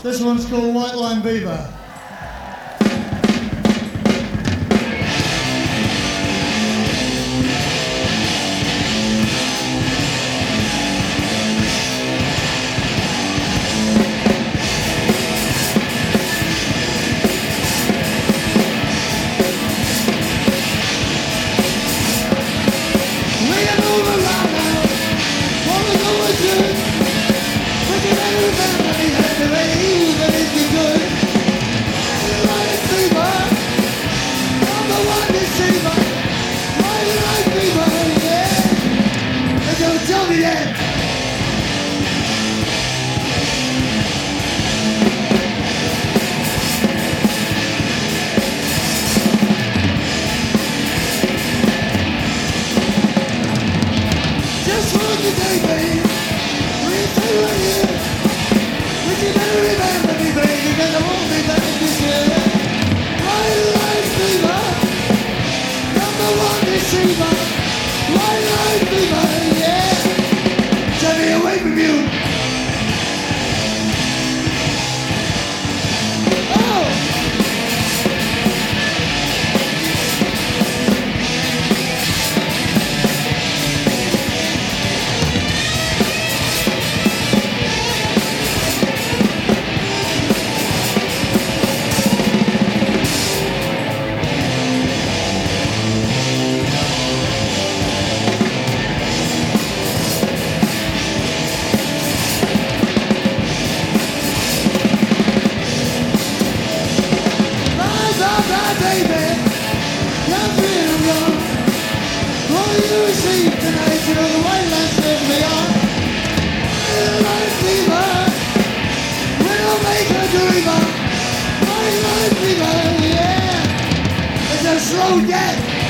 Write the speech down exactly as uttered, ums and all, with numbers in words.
This one's called White Line Beaver. Tell me that. Just for today, babe. We'll stay right here. But you better remember me, baby, because I won't be back this year. White Line Fever, number one deceiver. White Line Fever, yeah. Take me away from you. Oh! Baby, you're feeling wrong. All you receive tonight, you know the white line says beyond. White Line Fever, we'll make a dreamer. White Line Fever, yeah. It's a slow death.